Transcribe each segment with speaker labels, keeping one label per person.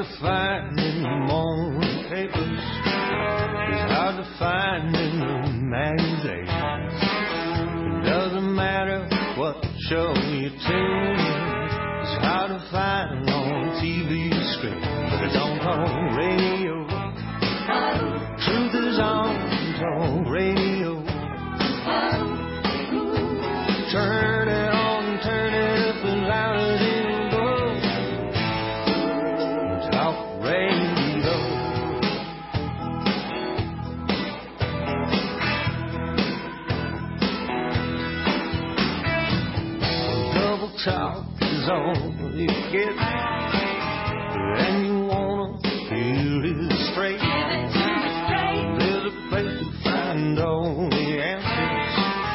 Speaker 1: to find in the morning papers. It's hard to find in the magazines. It doesn't matter what show you tune in. It's hard to find on TV screen. But it's on talk radio. Truth is on talk radio. Turn it on, turn it up as loud as it goes. Talk radio. Double talk is all you get, and you wanna hear it straight. There's a place to find all the answers.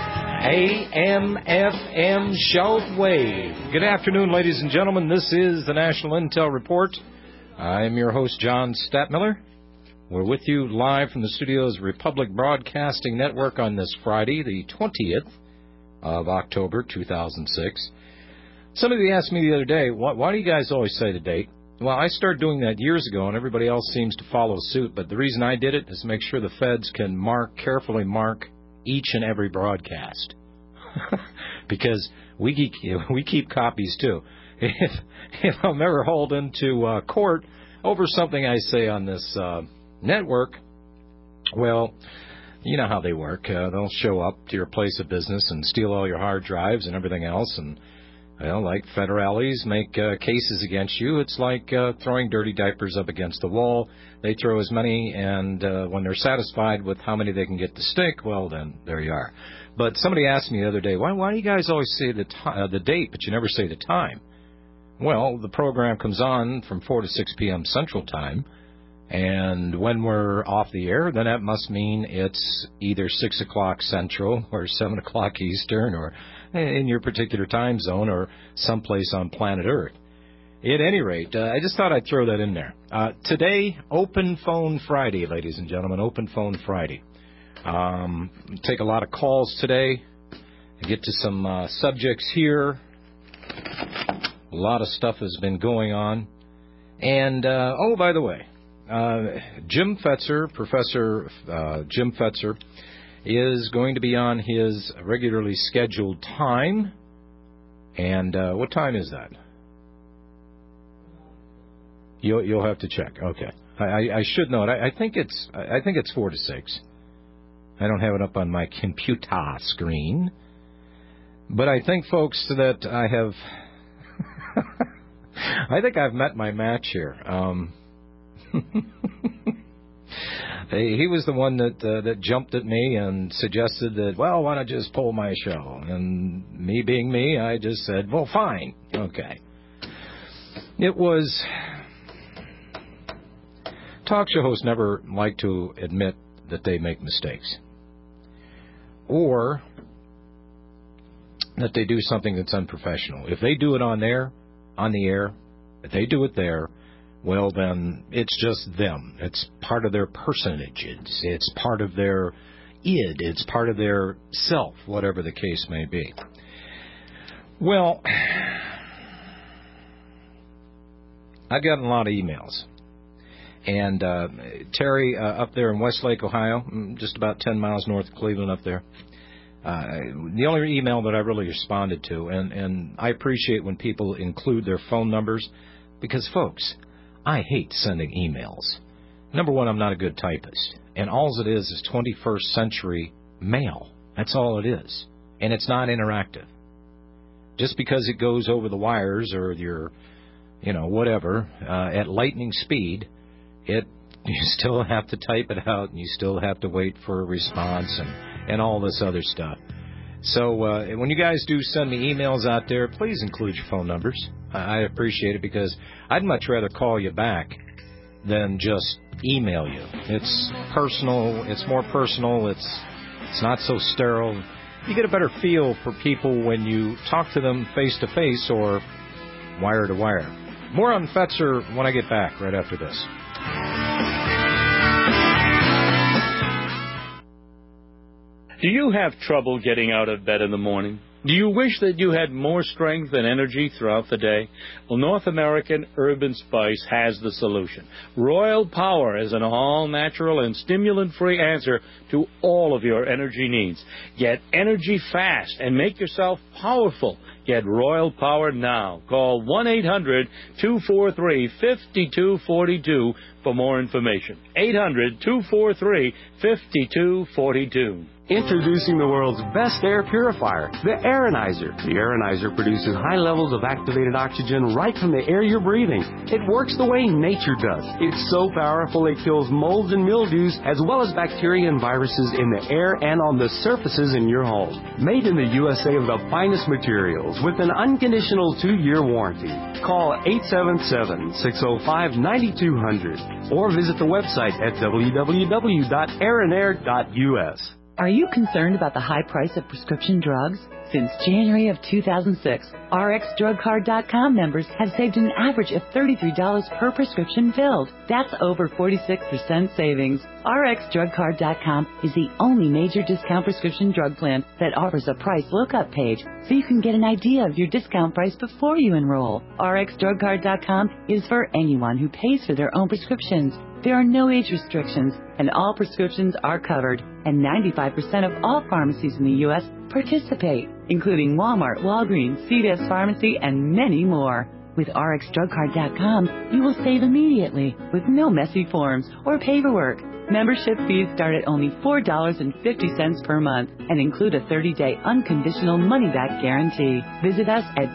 Speaker 2: AM/FM shortwave. Good afternoon, ladies and gentlemen. This is the National Intel Report. I'm your host, John Statmiller. We're with you live from the studios of Republic Broadcasting Network on this Friday, the 20th of October, 2006. Somebody asked me the other day, why do you guys always say the date? Well, I started doing that years ago, and everybody else seems to follow suit. But the reason I did it is to make sure the feds can carefully mark each and every broadcast. Because we keep copies, too. If I'm ever hauled into court over something I say on this network, well, you know how they work. They'll show up to your place of business and steal all your hard drives and everything else. And, well, like federales make cases against you. It's like throwing dirty diapers up against the wall. They throw as many, and when they're satisfied with how many they can get to stick, well, then there you are. But somebody asked me the other day, why do you guys always say the date, but you never say the time? Well, the program comes on from 4 to 6 p.m. Central Time, and when we're off the air, then that must mean it's either 6 o'clock Central or 7 o'clock Eastern or in your particular time zone or someplace on planet Earth. At any rate, I just thought I'd throw that in there. Today, Open Phone Friday, ladies and gentlemen, Open Phone Friday. Take a lot of calls today. Get to some subjects here. A lot of stuff has been going on. And, oh, by the way, Jim Fetzer, Professor Jim Fetzer, is going to be on his regularly scheduled time. And what time is that? You'll have to check. Okay. I should know it. I think it's 4 to 6. I don't have it up on my computer screen. But I think, folks, that I have I think I've met my match here. He was the one that jumped at me and suggested that, well, why not just pull my show? And me being me, I just said, well, fine. Okay. It was... Talk show hosts never like to admit that they make mistakes. Or that they do something that's unprofessional. If they do it on the air, if they do it there, well, then it's just them. It's part of their personages. It's part of their id. It's part of their self, whatever the case may be. Well, I've gotten a lot of emails. And Terry, up there in Westlake, Ohio, just about 10 miles north of Cleveland up there, the only email that I really responded to, and I appreciate when people include their phone numbers, because, folks, I hate sending emails. Number one, I'm not a good typist. And all it is 21st century mail. That's all it is. And it's not interactive. Just because it goes over the wires or your, whatever, at lightning speed, you still have to type it out and you still have to wait for a response and all this other stuff. So when you guys do send me emails out there, please include your phone numbers. I appreciate it because I'd much rather call you back than just email you. It's personal. It's more personal. It's not so sterile. You get a better feel for people when you talk to them face-to-face or wire-to-wire. More on Fetzer when I get back right after this.
Speaker 3: Do you have trouble getting out of bed in the morning? Do you wish that you had more strength and energy throughout the day? Well, North American Herb & Spice has the solution. Royal Power is an all-natural and stimulant-free answer to all of your energy needs. Get energy fast and make yourself powerful. Get Royal Power now. Call 1-800-243-5242 for more information. 800-243-5242.
Speaker 4: Introducing the world's best air purifier, the Aeronizer. The Aeronizer produces high levels of activated oxygen right from the air you're breathing. It works the way nature does. It's so powerful it kills molds and mildews as well as bacteria and viruses in the air and on the surfaces in your home. Made in the USA of the finest materials with an unconditional 2-year warranty. Call 877-605-9200 or visit the website at www.aeronair.us.
Speaker 5: Are you concerned about the high price of prescription drugs? Since January of 2006, RxDrugCard.com members have saved an average of $33 per prescription filled. That's over 46% savings. RxDrugCard.com is the only major discount prescription drug plan that offers a price lookup page so you can get an idea of your discount price before you enroll. RxDrugCard.com is for anyone who pays for their own prescriptions. There are no age restrictions, and all prescriptions are covered, and 95% of all pharmacies in the U.S. participate, including Walmart, Walgreens, CVS Pharmacy, and many more. With RxDrugCard.com, you will save immediately with no messy forms or paperwork. Membership fees start at only $4.50 per month and include a 30-day unconditional money-back guarantee. Visit us at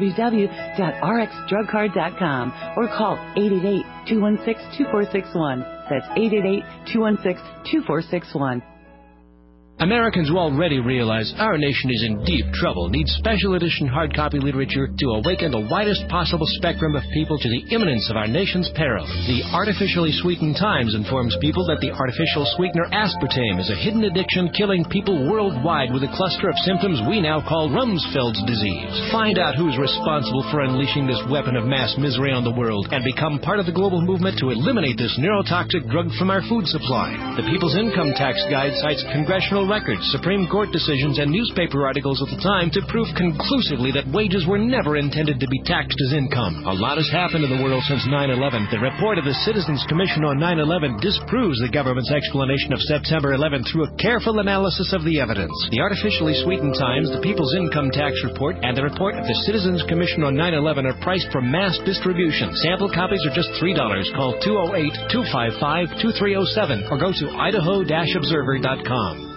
Speaker 5: www.rxdrugcard.com or call 888-216-2461. That's 888-216-2461.
Speaker 6: Americans who already realize our nation is in deep trouble need special edition hard copy literature to awaken the widest possible spectrum of people to the imminence of our nation's peril. The Artificially Sweetened Times informs people that the artificial sweetener aspartame is a hidden addiction killing people worldwide with a cluster of symptoms we now call Rumsfeld's disease. Find out who's responsible for unleashing this weapon of mass misery on the world and become part of the global movement to eliminate this neurotoxic drug from our food supply. The People's Income Tax Guide cites congressional records, Supreme Court decisions, and newspaper articles of the time to prove conclusively that wages were never intended to be taxed as income. A lot has happened in the world since 9/11. The report of the Citizens Commission on 9/11 disproves the government's explanation of September 11 through a careful analysis of the evidence. The Artificially Sweetened Times, the People's Income Tax Report, and the report of the Citizens Commission on 9/11 are priced for mass distribution. Sample copies are just $3. Call 208-255-2307 or go to idaho-observer.com.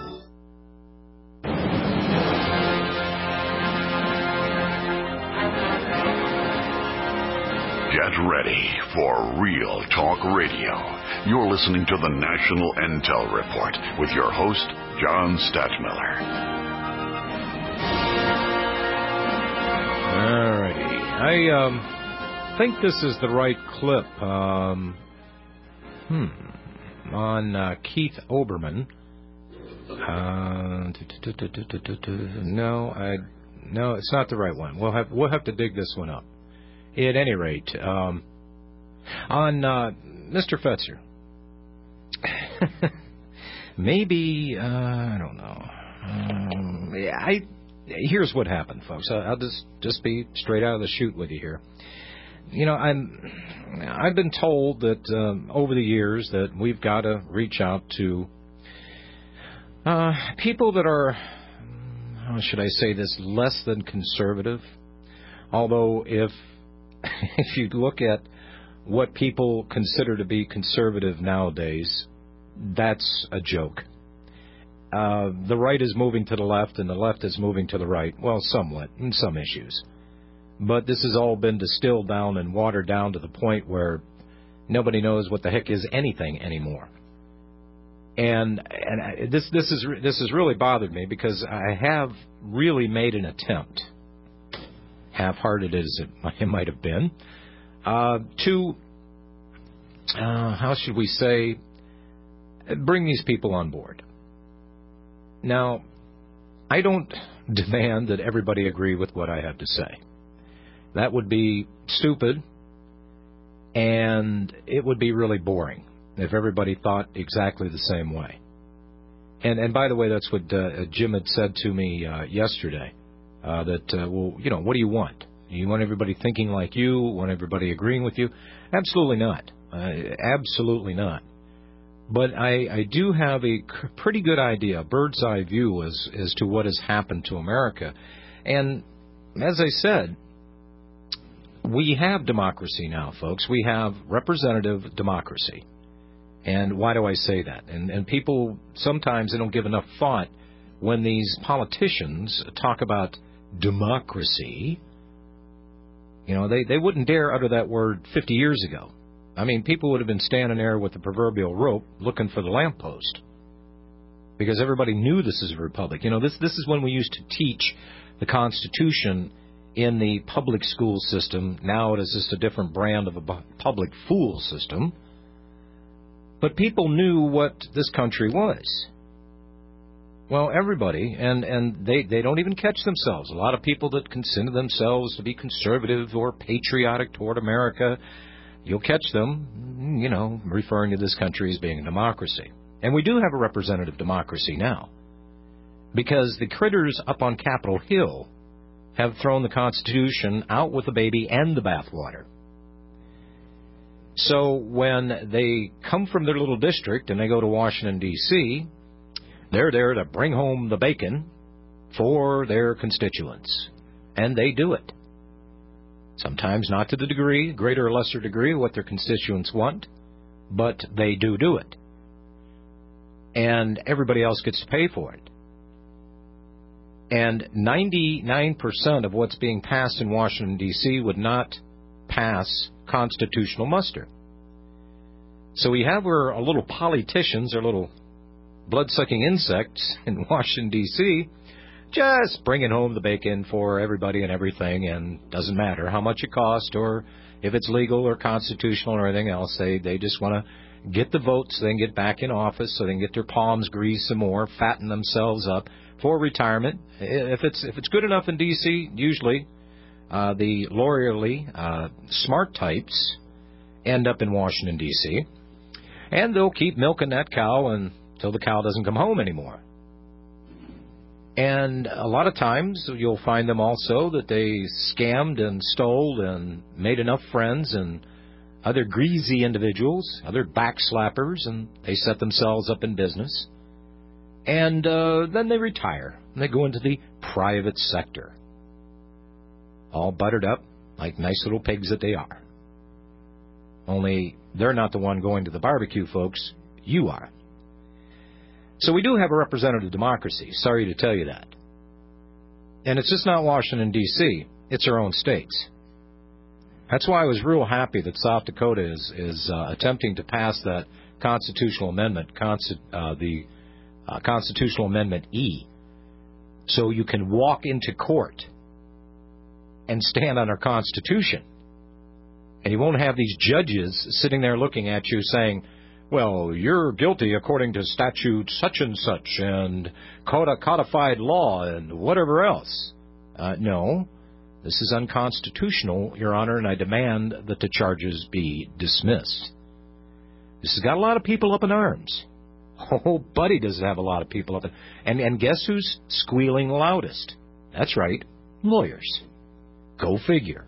Speaker 7: Get ready for Real Talk Radio. You're listening to the National Intel Report with your host, John Stadtmiller.
Speaker 2: All righty. I think this is the right clip on Keith Olbermann. No, it's not the right one. We'll have to dig this one up. At any rate, on Mr. Fetzer, maybe I don't know. Here's what happened, folks. I'll just be straight out of the chute with you here. You know, I've been told that over the years that we've got to reach out to people that are, how should I say this, less than conservative. Although if you look at what people consider to be conservative nowadays, that's a joke. The right is moving to the left and the left is moving to the right. Well, somewhat, in some issues. But this has all been distilled down and watered down to the point where nobody knows what the heck is anything anymore. And this has really bothered me because I have really made an attempt, half-hearted as it might have been, to, how should we say, bring these people on board. Now, I don't demand that everybody agree with what I have to say. That would be stupid, and it would be really boring if everybody thought exactly the same way. And by the way, that's what Jim had said to me yesterday. what do you want? Do you want everybody thinking like you? Want everybody agreeing with you? Absolutely not. Absolutely not. But I do have a pretty good idea, a bird's eye view as to what has happened to America. And as I said, we have democracy now, folks. We have representative democracy. And why do I say that? And people, sometimes they don't give enough thought when these politicians talk about democracy. You know, they wouldn't dare utter that word 50 years ago. I mean, people would have been standing there with the proverbial rope looking for the lamppost because everybody knew this is a republic. You know, this is when we used to teach the Constitution in the public school system. Now it is just a different brand of a public fool system. But people knew what this country was. Well, everybody, and they don't even catch themselves. A lot of people that consider themselves to be conservative or patriotic toward America, you'll catch them, you know, referring to this country as being a democracy. And we do have a representative democracy now, because the critters up on Capitol Hill have thrown the Constitution out with the baby and the bathwater. So when they come from their little district and they go to Washington, D.C., they're there to bring home the bacon for their constituents. And they do it. Sometimes not to the degree, greater or lesser degree, what their constituents want, but they do it. And everybody else gets to pay for it. And 99% of what's being passed in Washington, D.C. would not pass constitutional muster. So we have our little politicians, our little blood-sucking insects in Washington, D.C., just bringing home the bacon for everybody and everything, and doesn't matter how much it costs or if it's legal or constitutional or anything else. They just want to get the votes so they can get back in office, so they can get their palms greased some more, fatten themselves up for retirement. If it's good enough in D.C., usually the lawyerly, smart types end up in Washington, D.C., and they'll keep milking that cow until the cow doesn't come home anymore. And a lot of times you'll find them also that they scammed and stole and made enough friends and other greasy individuals, other backslappers, and they set themselves up in business. And then they retire, and they go into the private sector, all buttered up like nice little pigs that they are. Only they're not the one going to the barbecue, folks. You are. So we do have a representative democracy. Sorry to tell you that. And it's just not Washington, D.C. It's our own states. That's why I was real happy that South Dakota is attempting to pass that constitutional amendment, the Constitutional Amendment E, so you can walk into court and stand on our Constitution. And you won't have these judges sitting there looking at you saying, well, you're guilty according to statute such and such and codified law and whatever else. No, this is unconstitutional, Your Honor, and I demand that the charges be dismissed. This has got a lot of people up in arms. Oh, buddy, does it have a lot of people up in... And guess who's squealing loudest? That's right, lawyers. Go figure.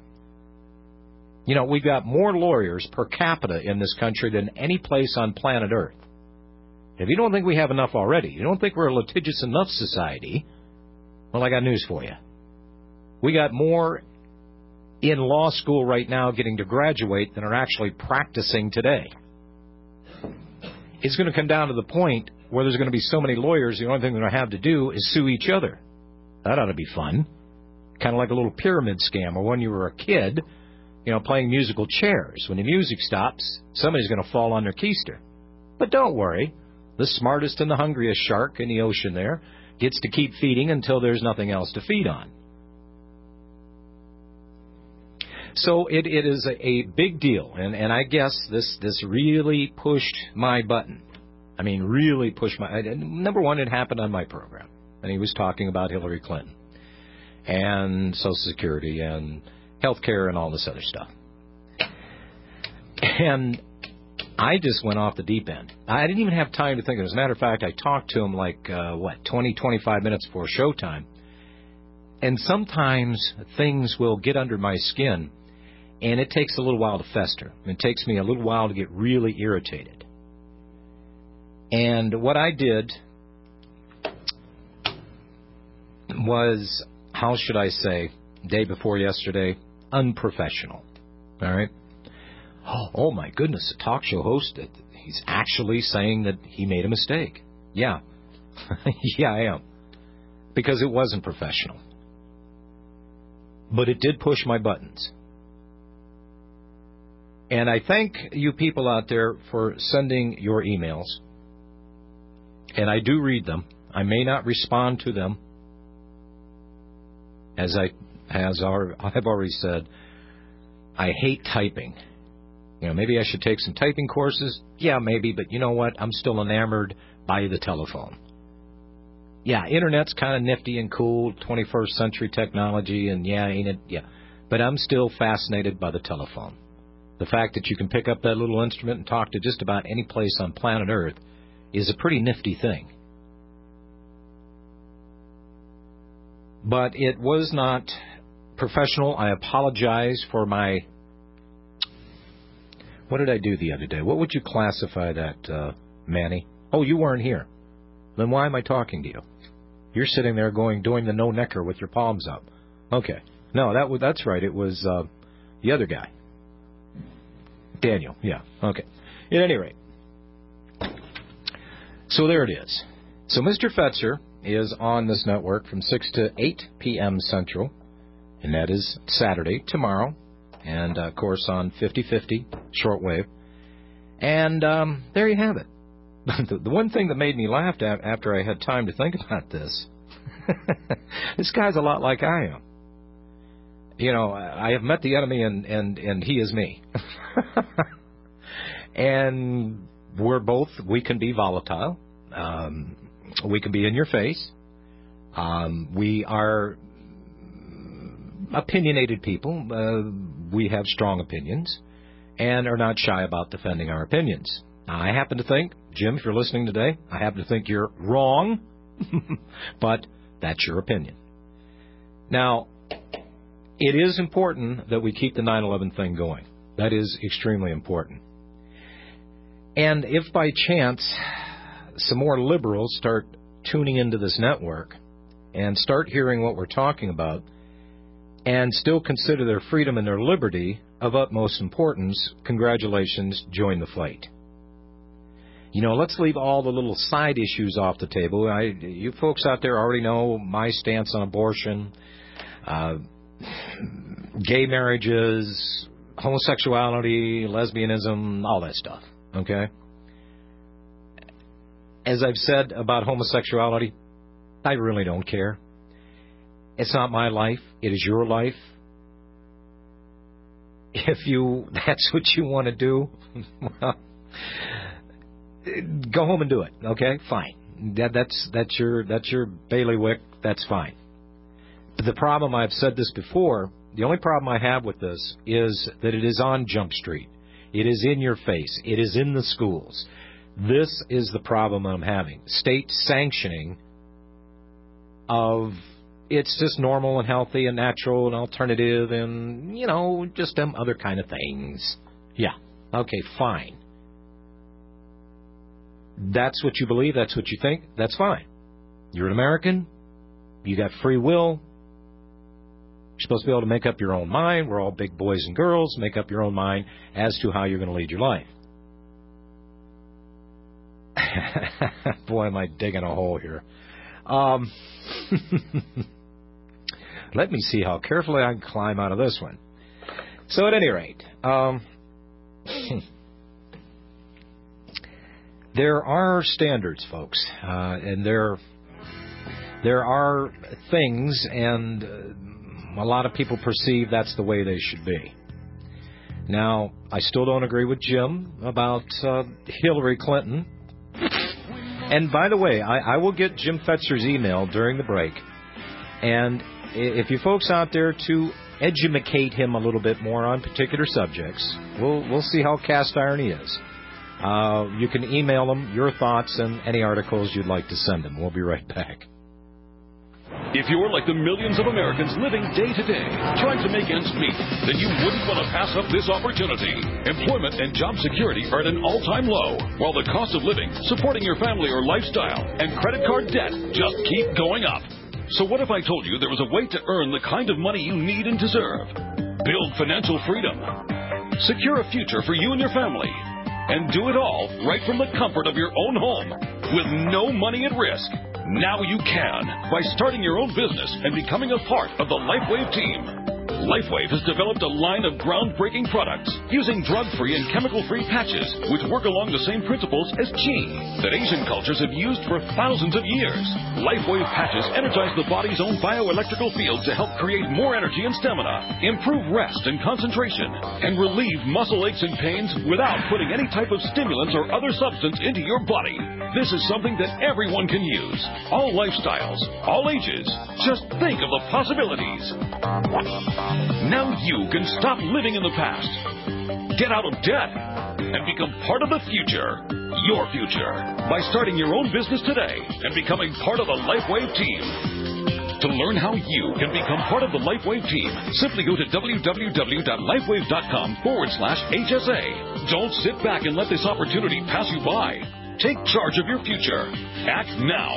Speaker 2: You know, we've got more lawyers per capita in this country than any place on planet Earth. If you don't think we have enough already, you don't think we're a litigious enough society, well, I got news for you. We got more in law school right now getting to graduate than are actually practicing today. It's going to come down to the point where there's going to be so many lawyers, the only thing they're going to have to do is sue each other. That ought to be fun. Kind of like a little pyramid scam, or when you were a kid, you know, playing musical chairs. When the music stops, somebody's going to fall on their keister. But don't worry. The smartest and the hungriest shark in the ocean there gets to keep feeding until there's nothing else to feed on. So it is a big deal. And I guess this really pushed my button. I mean, really pushed my... Number one, it happened on my program. And he was talking about Hillary Clinton and Social Security and healthcare and all this other stuff. And I just went off the deep end. I didn't even have time to think. As a matter of fact, I talked to him 20, 25 minutes before showtime. And sometimes things will get under my skin, and it takes a little while to fester. It takes me a little while to get really irritated. And what I did was, how should I say, day before yesterday, unprofessional. All right? Oh my goodness, a talk show host, he's actually saying that he made a mistake. Yeah. Yeah, I am. Because it wasn't professional. But it did push my buttons. And I thank you people out there for sending your emails. And I do read them. I may not respond to them. As I've already said, I hate typing. You know, maybe I should take some typing courses. Yeah, maybe, but you know what? I'm still enamored by the telephone. Yeah, internet's kind of nifty and cool, 21st century technology, and yeah, ain't it? Yeah. But I'm still fascinated by the telephone. The fact that you can pick up that little instrument and talk to just about any place on planet Earth is a pretty nifty thing. But it was not professional. I apologize for my... What did I do the other day? What would you classify that, Manny? Oh, you weren't here. Then why am I talking to you? You're sitting there doing the no-necker with your palms up. Okay. No, that's right. It was the other guy. Daniel. Yeah. Okay. At any rate. So there it is. So Mr. Fetzer is on this network from 6 to 8 p.m. Central, and that is Saturday, tomorrow, and, of course, on 50/50 shortwave. And there you have it. The one thing that made me laugh after I had time to think about this, this guy's a lot like I am. You know, I have met the enemy, and he is me. And we can be volatile. We can be in your face. We are opinionated people. We have strong opinions and are not shy about defending our opinions. Now, I happen to think, Jim, if you're listening today, I happen to think you're wrong, but that's your opinion. Now, it is important that we keep the 9/11 thing going. That is extremely important. And if by chance some more liberals start tuning into this network and start hearing what we're talking about and still consider their freedom and their liberty of utmost importance, congratulations, join the fight. You know, let's leave all the little side issues off the table. You folks out there already know my stance on abortion, gay marriages, homosexuality, lesbianism, all that stuff, okay? As I've said about homosexuality, I really don't care. It's not my life. It is your life. If that's what you want to do, well, go home and do it. Okay, fine. That's your bailiwick. That's fine. But the problem, I've said this before, the only problem I have with this is that it is on Jump Street. It is in your face. It is in the schools. This is the problem I'm having. State sanctioning of it's just normal and healthy and natural and alternative and, you know, just them other kind of things. Yeah. Okay, fine. That's what you believe. That's what you think. That's fine. You're an American. You got free will. You're supposed to be able to make up your own mind. We're all big boys and girls. Make up your own mind as to how you're going to lead your life. Boy, am I digging a hole here. Let me see how carefully I can climb out of this one. So at any rate, there are standards, folks, and there are things, and a lot of people perceive that's the way they should be. Now, I still don't agree with Jim about Hillary Clinton. And by the way, I will get Jim Fetzer's email during the break. And if you folks out there to educate him a little bit more on particular subjects, we'll see how cast iron he is. You can email him your thoughts and any articles you'd like to send him. We'll be right back.
Speaker 8: If you're like the millions of Americans living day to day, trying to make ends meet, then you wouldn't want to pass up this opportunity. Employment and job security are at an all-time low, while the cost of living, supporting your family or lifestyle, and credit card debt just keep going up. So what if I told you there was a way to earn the kind of money you need and deserve? Build financial freedom. Secure a future for you and your family. And do it all right from the comfort of your own home with no money at risk. Now you can by starting your own business and becoming a part of the LifeWave team. LifeWave has developed a line of groundbreaking products using drug-free and chemical-free patches which work along the same principles as qi that Asian cultures have used for thousands of years. LifeWave patches energize the body's own bioelectrical field to help create more energy and stamina, improve rest and concentration, and relieve muscle aches and pains without putting any type of stimulants or other substance into your body. This is something that everyone can use. All lifestyles, all ages. Just think of the possibilities. Now you can stop living in the past, get out of debt, and become part of the future, your future, by starting your own business today and becoming part of the LifeWave team. To learn how you can become part of the LifeWave team, simply go to www.lifewave.com/HSA. Don't sit back and let this opportunity pass you by. Take charge of your future. Act now.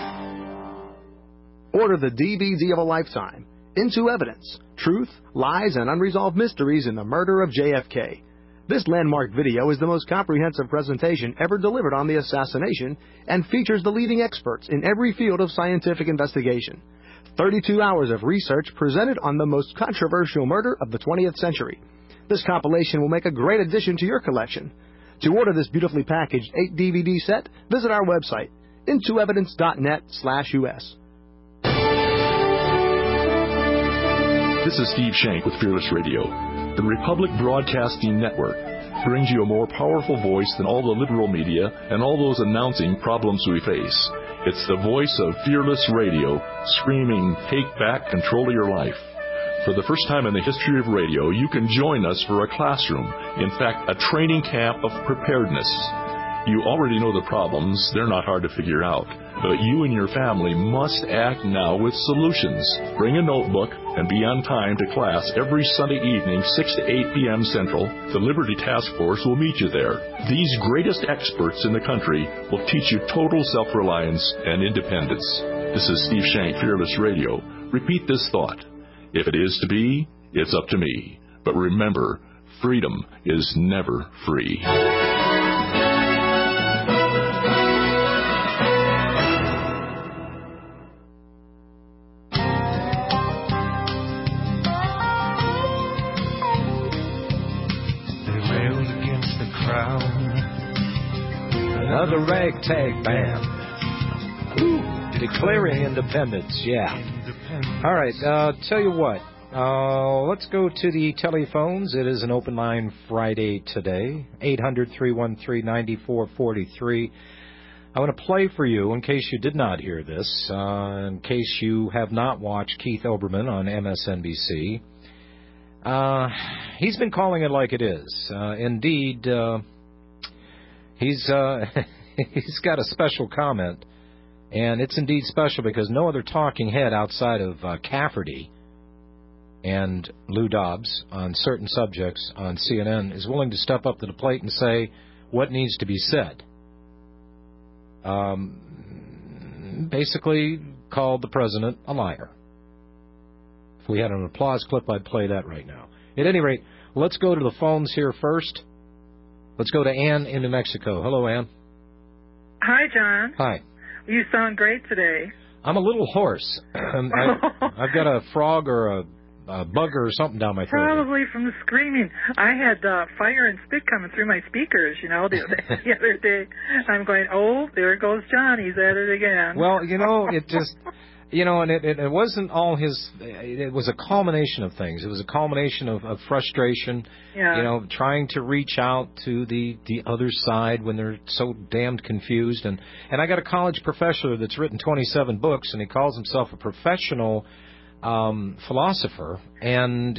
Speaker 9: Order the DVD of a lifetime, Into Evidence, Truth, Lies, and Unresolved Mysteries in the Murder of JFK. This landmark video is the most comprehensive presentation ever delivered on the assassination and features the leading experts in every field of scientific investigation. 32 hours of research presented on the most controversial murder of the 20th century. This compilation will make a great addition to your collection. To order this beautifully packaged 8-DVD set, visit our website, intoevidence.net/US.
Speaker 10: This is Steve Shank with Fearless Radio. The Republic Broadcasting Network brings you a more powerful voice than all the liberal media and all those announcing problems we face. It's the voice of Fearless Radio, screaming, take back control of your life. For the first time in the history of radio, you can join us for a classroom, in fact, a training camp of preparedness. You already know the problems. They're not hard to figure out. But you and your family must act now with solutions. Bring a notebook and be on time to class every Sunday evening, 6 to 8 p.m. Central. The Liberty Task Force will meet you there. These greatest experts in the country will teach you total self-reliance and independence. This is Steve Shank, Fearless Radio. Repeat this thought. If it is to be, it's up to me. But remember, freedom is never free.
Speaker 2: Another ragtag band. Ooh, declaring independence, yeah. All right, tell you what. Let's go to the telephones. It is an open line Friday today, 800-313-9443. I want to play for you, in case you did not hear this, in case you have not watched Keith Olbermann on MSNBC. He's been calling it like it is. Indeed, he's he's got a special comment, and it's indeed special because no other talking head outside of Cafferty and Lou Dobbs on certain subjects on CNN is willing to step up to the plate and say what needs to be said. Basically called the president a liar. If we had an applause clip, I'd play that right now. At any rate, let's go to the phones here first. Let's go to Ann in New Mexico. Hello, Ann.
Speaker 11: Hi, John.
Speaker 2: Hi.
Speaker 11: You sound great today.
Speaker 2: I'm a little hoarse. I've got a frog or a bugger or something down my throat.
Speaker 11: Probably from the screaming. I had fire and spit coming through my speakers, the other day. I'm going, oh, there goes John. He's at it again.
Speaker 2: Well, it just... and it wasn't all his. It was a culmination of things. It was a culmination of frustration.
Speaker 11: Yeah.
Speaker 2: Trying to reach out to the other side when they're so damned confused. And I got a college professor that's written 27 books, and he calls himself a professional philosopher. And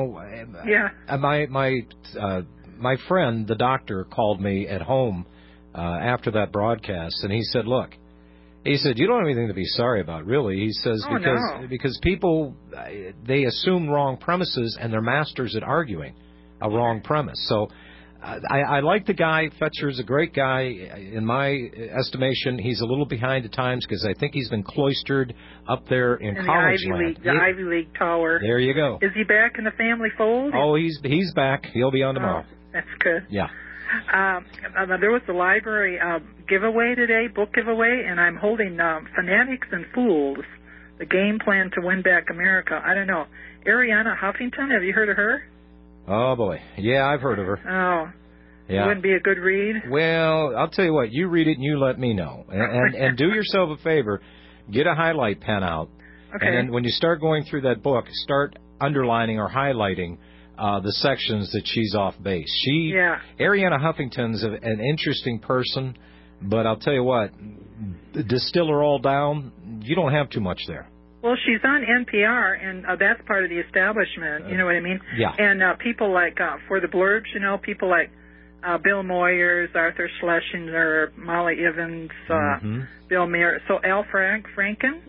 Speaker 2: my friend, the doctor, called me at home after that broadcast, and he said, "Look, He said, you don't have anything to be sorry about, really. He says, because people, they assume wrong premises, and they're masters at arguing a wrong premise. So I like the guy. Fetcher's a great guy. In my estimation, he's a little behind the times because I think he's been cloistered up there in college land.
Speaker 11: The Ivy League Tower.
Speaker 2: There you go.
Speaker 11: Is he back in the family fold?
Speaker 2: Oh, he's back. He'll be on tomorrow.
Speaker 11: Oh, that's good.
Speaker 2: Yeah.
Speaker 11: There was the library giveaway today, book giveaway, and I'm holding Fanatics and Fools, the game plan to win back America. I don't know. Arianna Huffington, have you heard of her?
Speaker 2: Oh, boy. Yeah, I've heard of her.
Speaker 11: Oh.
Speaker 2: Yeah.
Speaker 11: It wouldn't be a good read?
Speaker 2: Well, I'll tell you what. You read it and you let me know. And do yourself a favor. Get a highlight pen out.
Speaker 11: Okay.
Speaker 2: And then when you start going through that book, start underlining or highlighting the sections that she's off base. Arianna Huffington's an interesting person, but I'll tell you what, distill her all down, you don't have too much there.
Speaker 11: Well, she's on NPR, and that's part of the establishment, you know what I mean?
Speaker 2: Yeah.
Speaker 11: And people like, for the blurbs, people like Bill Moyers, Arthur Schlesinger, Molly Evans, Bill Mayer. So Al Franken,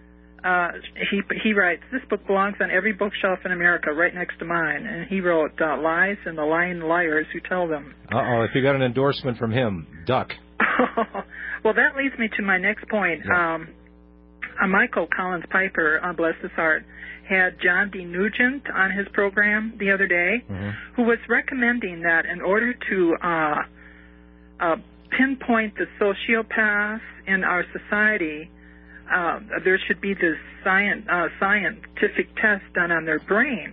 Speaker 11: he writes, this book belongs on every bookshelf in America, right next to mine. And he wrote Lies and the Lying Liars Who Tell Them.
Speaker 2: Uh-oh, if you got an endorsement from him, duck.
Speaker 11: Well, that leads me to my next point.
Speaker 2: Yeah.
Speaker 11: Michael Collins Piper, bless his heart, had John D. Nugent on his program the other day, who was recommending that in order to pinpoint the sociopaths in our society, there should be this scientific test done on their brains.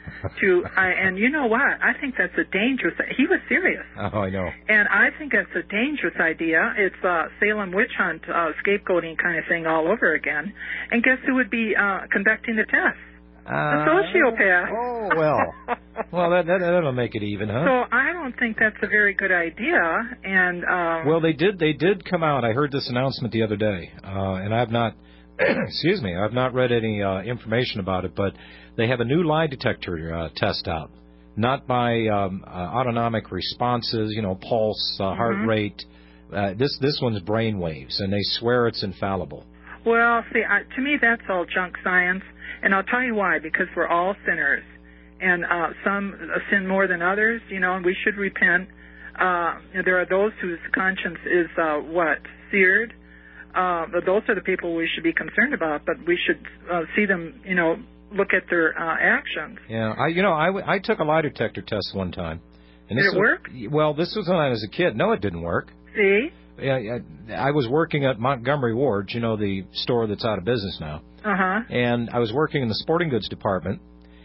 Speaker 11: And you know what? I think that's a dangerous. He was serious.
Speaker 2: Oh, I know.
Speaker 11: And I think that's a dangerous idea. It's Salem witch hunt, scapegoating kind of thing all over again. And guess who would be conducting the test? A sociopath.
Speaker 2: Oh, well, that'll make it even, huh?
Speaker 11: So I don't think that's a very good idea. And
Speaker 2: well, they did come out. I heard this announcement the other day, and I've not. Excuse me, I've not read any information about it, but they have a new lie detector test out, not by autonomic responses, pulse, heart rate. This one's brain waves, and they swear it's infallible.
Speaker 11: Well, see, to me that's all junk science, and I'll tell you why. Because we're all sinners, and some sin more than others, and we should repent. There are those whose conscience is seared. Those are the people we should be concerned about, but we should see them, look at their actions.
Speaker 2: Yeah, I took a lie detector test one time. And
Speaker 11: Did it work?
Speaker 2: Well, this was when I was a kid. No, it didn't work.
Speaker 11: See?
Speaker 2: Yeah, I was working at Montgomery Ward, the store that's out of business now.
Speaker 11: Uh-huh.
Speaker 2: And I was working in the sporting goods department,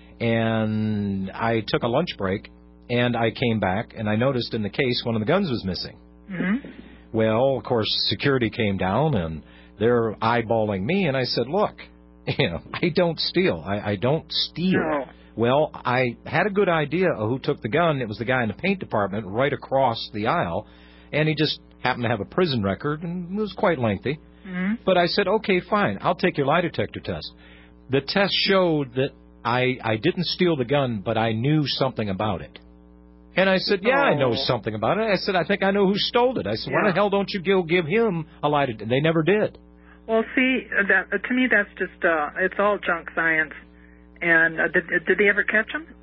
Speaker 2: and I took a lunch break, and I came back, and I noticed in the case one of the guns was missing.
Speaker 11: Mm-hmm.
Speaker 2: Well, of course, security came down, and they're eyeballing me, and I said, look, I don't steal. I don't steal.
Speaker 11: No.
Speaker 2: Well, I had a good idea of who took the gun. It was the guy in the paint department right across the aisle, and he just happened to have a prison record, and it was quite lengthy.
Speaker 11: Mm-hmm.
Speaker 2: But I said, okay, fine, I'll take your lie detector test. The test showed that I didn't steal the gun, but I knew something about it. And I said, yeah, I know something about it. I said, I think I know who stole it. I said, why the hell don't you give him a lie detector? They never did.
Speaker 11: Well, see, to me that's just, it's all junk science. And did they ever catch him?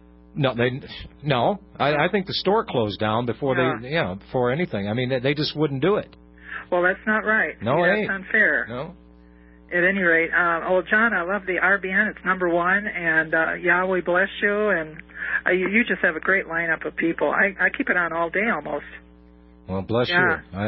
Speaker 2: No. I think the store closed down before before anything. I mean, they just wouldn't do it.
Speaker 11: Well, that's not right.
Speaker 2: No,
Speaker 11: it ain't. That's unfair.
Speaker 2: No.
Speaker 11: At any rate, John, I love the RBN. It's #1, and Yahweh bless you, and you just have a great lineup of people. I keep it on all day almost.
Speaker 2: Well, bless you.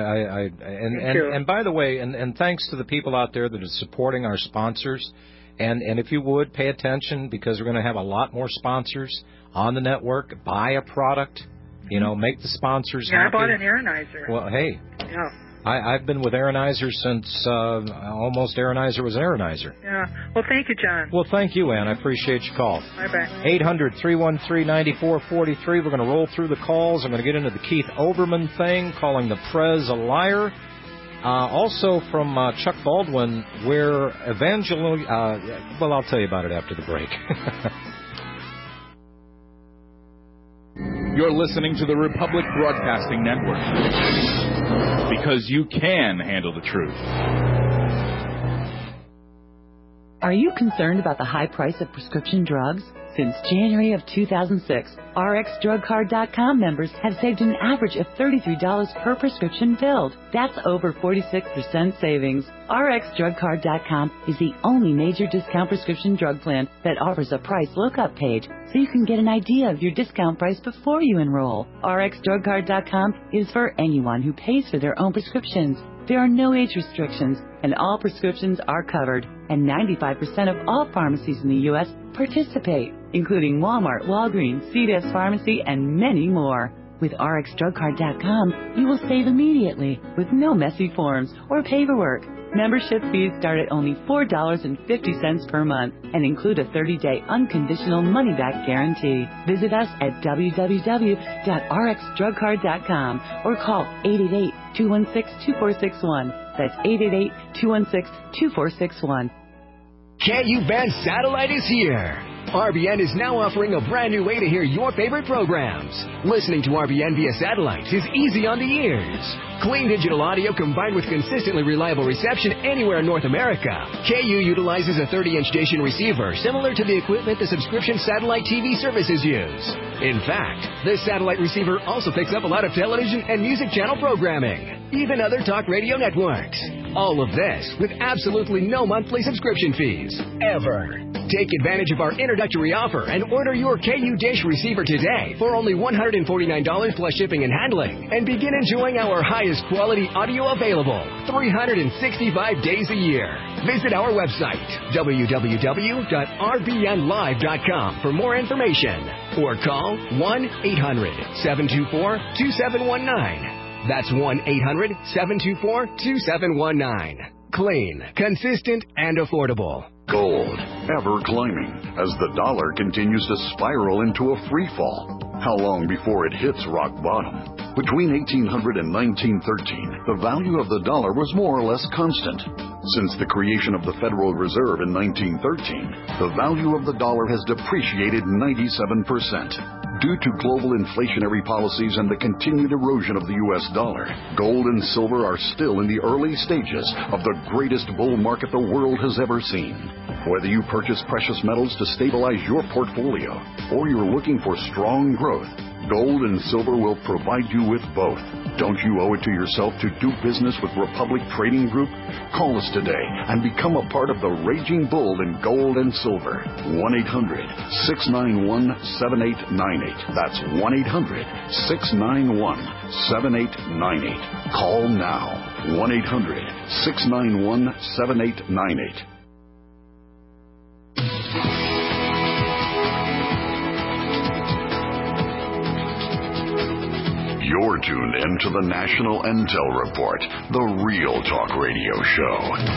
Speaker 2: And by the way, and thanks to the people out there that are supporting our sponsors, and if you would, pay attention, because we're going to have a lot more sponsors on the network. Buy a product, make the sponsors happy.
Speaker 11: I bought an Aeronizer.
Speaker 2: Well, hey.
Speaker 11: Yeah.
Speaker 2: I've been with Aeronizer since almost Aeronizer was Aeronizer.
Speaker 11: Yeah. Well, thank you, John.
Speaker 2: Well, thank you, Ann. I appreciate your call.
Speaker 11: Bye-bye.
Speaker 2: 800-313-9443. We're going to roll through the calls. I'm going to get into the Keith Olbermann thing, calling the Prez a liar. Also from Chuck Baldwin, where well, I'll tell you about it after the break.
Speaker 8: You're listening to the Republic Broadcasting Network. Because you can handle the truth.
Speaker 5: Are you concerned about the high price of prescription drugs? Since January of 2006, RxDrugCard.com members have saved an average of $33 per prescription filled. That's over 46% savings. RxDrugCard.com is the only major discount prescription drug plan that offers a price lookup page so you can get an idea of your discount price before you enroll. RxDrugCard.com is for anyone who pays for their own prescriptions. There are no age restrictions, and all prescriptions are covered, and 95% of all pharmacies in the U.S. participate, including Walmart, Walgreens, CVS Pharmacy, and many more. With RxDrugCard.com, you will save immediately with no messy forms or paperwork. Membership fees start at only $4.50 per month and include a 30-day unconditional money-back guarantee. Visit us at www.rxdrugcard.com or call 888-216-2461. That's 888-216-2461.
Speaker 12: KU-band Satellite is here. RBN is now offering a brand new way to hear your favorite programs. Listening to RBN via satellite is easy on the ears. Clean digital audio combined with consistently reliable reception anywhere in North America. KU utilizes a 30-inch dish and receiver similar to the equipment the subscription satellite TV services use. In fact, this satellite receiver also picks up a lot of television and music channel programming, even other talk radio networks. All of this with absolutely no monthly subscription fees, ever. Take advantage of our introductory offer and order your KU dish receiver today for only $149 plus shipping and handling, and begin enjoying our highest quality audio available 365 days a year. Visit our website, www.rbnlive.com for more information, or call 1-800-724-2719. That's 1-800-724-2719. Clean, consistent, and affordable.
Speaker 7: Gold, ever climbing as the dollar continues to spiral into a free fall. How long before it hits rock bottom? Between 1800 and 1913, the value of the dollar was more or less constant. Since the creation of the Federal Reserve in 1913, the value of the dollar has depreciated 97%. Due to global inflationary policies and the continued erosion of the U.S. dollar, gold and silver are still in the early stages of the greatest bull market the world has ever seen. Whether you purchase precious metals to stabilize your portfolio or you're looking for strong growth, gold and silver will provide you with both. Don't you owe it to yourself to do business with Republic Trading Group? Call us today and become a part of the raging bull in gold and silver. 1-800-691-7898. That's 1-800-691-7898. Call now. 1-800-691-7898. You're tuned in to the National Intel Report, the Real Talk Radio show.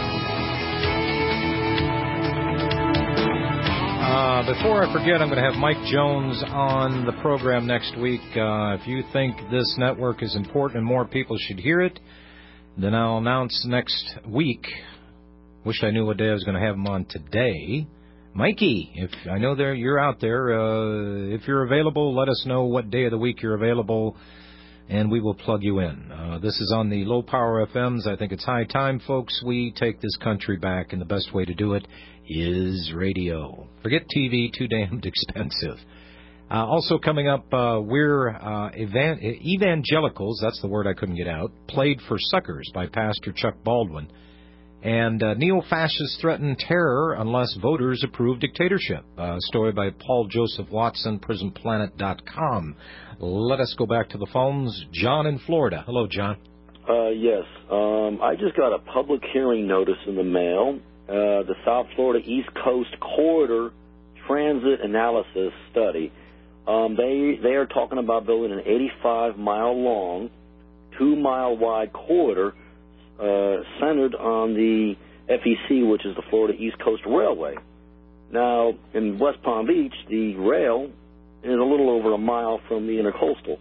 Speaker 2: Before I forget, I'm going to have Mike Jones on the program next week. If you think this network is important and more people should hear it, then I'll announce next week. Wish I knew what day I was going to have him on today. Mikey, if I know you're out there, if you're available, let us know what day of the week you're available, and we will plug you in. This is on the low-power FMs. I think it's high time, folks, we take this country back, and the best way to do it is radio. Forget TV, too damned expensive. Also coming up, we're evangelicals, that's the word I couldn't get out, played for suckers by Pastor Chuck Baldwin. And neo-fascists threaten terror unless voters approve dictatorship. A story by Paul Joseph Watson, PrisonPlanet.com. Let us go back to the phones. John in Florida. Hello, John.
Speaker 13: Yes. I just got a public hearing notice in the mail. The South Florida East Coast Corridor Transit Analysis Study. They are talking about building an 85-mile-long, 2-mile-wide corridor centered on the FEC, which is the Florida East Coast Railway. Now, in West Palm Beach, the rail is a little over a mile from the Intercoastal.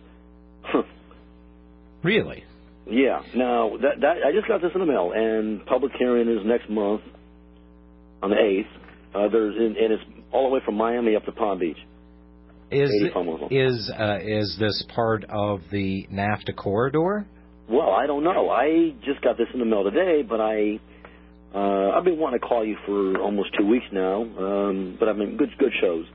Speaker 2: Really?
Speaker 13: Yeah. Now, I just got this in the mail, and public hearing is next month on the 8th. And it's all the way from Miami up to Palm Beach.
Speaker 2: Is this part of the NAFTA corridor?
Speaker 13: Well, I don't know. I just got this in the mail today, but I I've been wanting to call you for almost 2 weeks now, but I mean, good shows.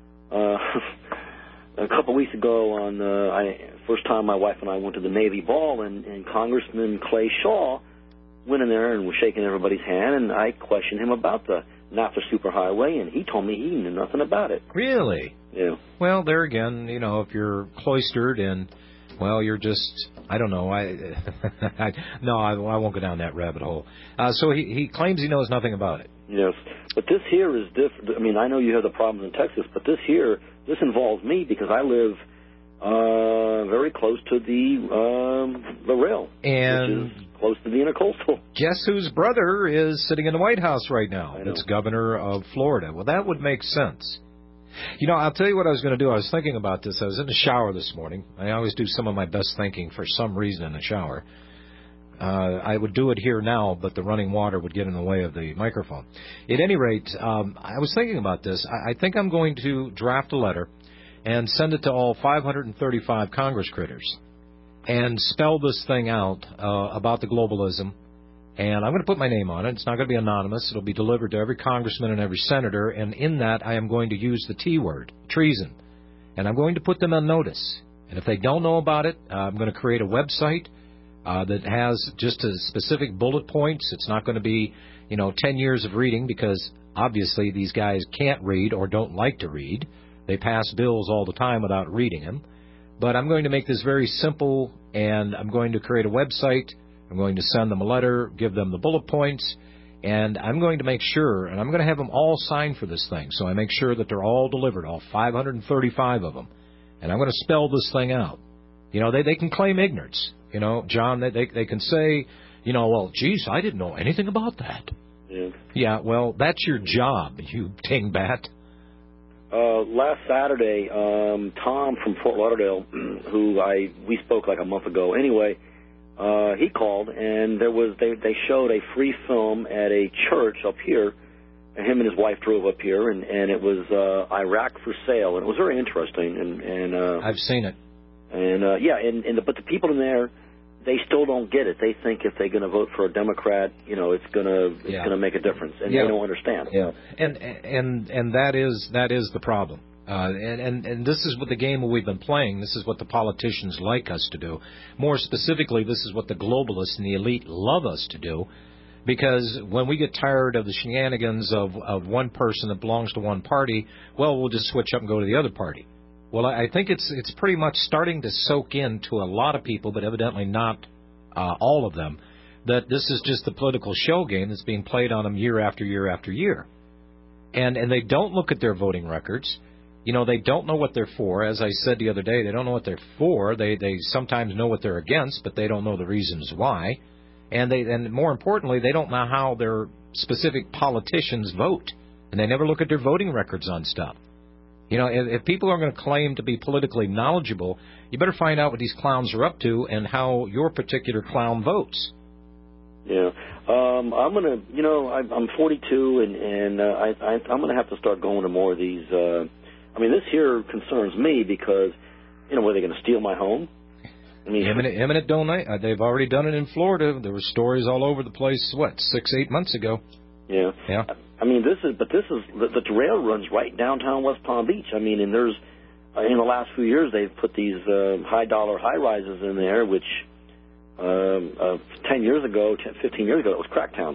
Speaker 13: A couple weeks ago, first time my wife and I went to the Navy Ball, and Congressman Clay Shaw went in there and was shaking everybody's hand, and I questioned him about the NAFTA superhighway, and he told me he knew nothing about it.
Speaker 2: Really?
Speaker 13: Yeah.
Speaker 2: Well, there again, if you're cloistered and, well, you're just, I don't know. I won't go down that rabbit hole. So he claims he knows nothing about it.
Speaker 13: Yes. But this here is different. I mean, I know you have the problems in Texas, but this involves me because I live very close to the rail,
Speaker 2: and
Speaker 13: which is close to the intercoastal.
Speaker 2: Guess whose brother is sitting in the White House right now? It's governor of Florida. Well, that would make sense. I'll tell you what I was going to do. I was thinking about this. I was in the shower this morning. I always do some of my best thinking for some reason in the shower. I would do it here now, but the running water would get in the way of the microphone. At any rate, I was thinking about this. I think I'm going to draft a letter and send it to all 535 Congress critters and spell this thing out about the globalism. And I'm going to put my name on it. It's not going to be anonymous. It'll be delivered to every congressman and every senator. And in that, I am going to use the T word, treason. And I'm going to put them on notice. And if they don't know about it, I'm going to create a website that has just a specific bullet points. It's not going to be, 10 years of reading because obviously these guys can't read or don't like to read. They pass bills all the time without reading them. But I'm going to make this very simple, and I'm going to create a website. I'm going to send them a letter, give them the bullet points, and I'm going to make sure, and I'm going to have them all sign for this thing, so I make sure that they're all delivered, all 535 of them. And I'm going to spell this thing out. They can claim ignorance. John, they can say, well, geez, I didn't know anything about that.
Speaker 13: Yeah.
Speaker 2: Yeah, well, that's your job, you dingbat.
Speaker 13: Last Saturday, Tom from Fort Lauderdale, who we spoke like a month ago. Anyway, he called, and they showed a free film at a church up here. Him and his wife drove up here, and it was Iraq for Sale, and it was very interesting. And
Speaker 2: I've seen it.
Speaker 13: And but the people in there, they still don't get it. They think if they're going to vote for a Democrat, it's going to make a difference, and they don't understand.
Speaker 2: Yeah, and that is the problem. And this is what the game we've been playing. This is what the politicians like us to do. More specifically, this is what the globalists and the elite love us to do. Because when we get tired of the shenanigans of one person that belongs to one party, well, we'll just switch up and go to the other party. Well, I think it's pretty much starting to soak into a lot of people, but evidently not all of them, that this is just the political shell game that's being played on them year after year after year. And they don't look at their voting records. They don't know what they're for. As I said the other day, they don't know what they're for. They sometimes know what they're against, but they don't know the reasons why. And more importantly, they don't know how their specific politicians vote. And they never look at their voting records on stuff. If people are going to claim to be politically knowledgeable, you better find out what these clowns are up to and how your particular clown votes.
Speaker 13: Yeah. I'm going to, I'm 42, and I'm going to have to start going to more of these. This here concerns me because, were they going to steal my home?
Speaker 2: Eminent domain. They've already done it in Florida. There were stories all over the place, 6-8 months ago.
Speaker 13: Yeah.
Speaker 2: Yeah.
Speaker 13: The rail runs right downtown West Palm Beach. And there's, in the last few years, they've put these high-dollar high-rises in there, which 10 years ago, 15 years ago, it was Cracktown.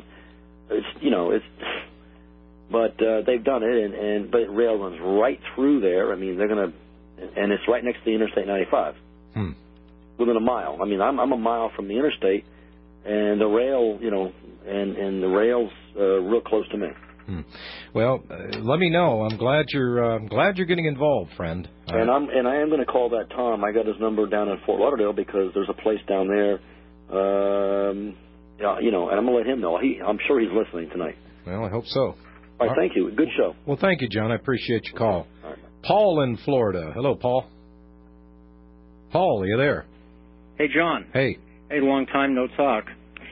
Speaker 13: But they've done it, but rail runs right through there. They're going to, and it's right next to the Interstate 95. Within a mile. I'm a mile from the interstate, and the rail, and the rail's real close to me.
Speaker 2: Well, let me know. I'm glad you're getting involved, friend.
Speaker 13: And I am going to call that Tom. I got his number down in Fort Lauderdale because there's a place down there. And I'm going to let him know. I'm sure he's listening tonight.
Speaker 2: Well, I hope so.
Speaker 13: All right, thank you. Good show.
Speaker 2: Well, thank you, John. I appreciate your call.
Speaker 13: All right.
Speaker 2: Paul in Florida. Hello, Paul. Paul, are you there?
Speaker 14: Hey, John.
Speaker 2: Hey.
Speaker 14: Hey, long time no talk.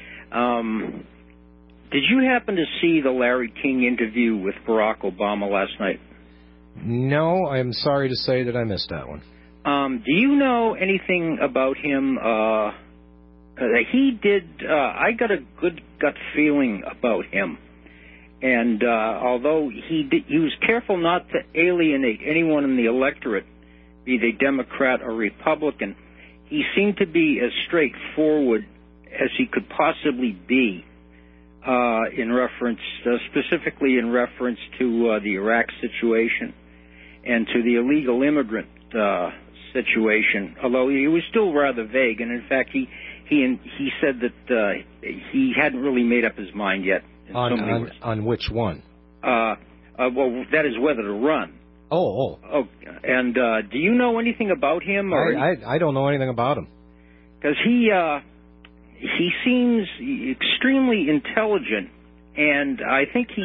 Speaker 14: Did you happen to see the Larry King interview with Barack Obama last night?
Speaker 2: No, I'm sorry to say that I missed that one.
Speaker 14: Do you know anything about him he did. I got a good gut feeling about him, and although he was careful not to alienate anyone in the electorate, be they Democrat or Republican, he seemed to be as straightforward as he could possibly be in reference, specifically in reference to the Iraq situation and to the illegal immigrant situation, although he was still rather vague. And in fact, he said that he hadn't really made up his mind yet.
Speaker 2: On which one?
Speaker 14: Well, that is whether to run.
Speaker 2: Oh.
Speaker 14: And do you know anything about him? Or
Speaker 2: I don't know anything about him.
Speaker 14: Because he seems extremely intelligent, and I think he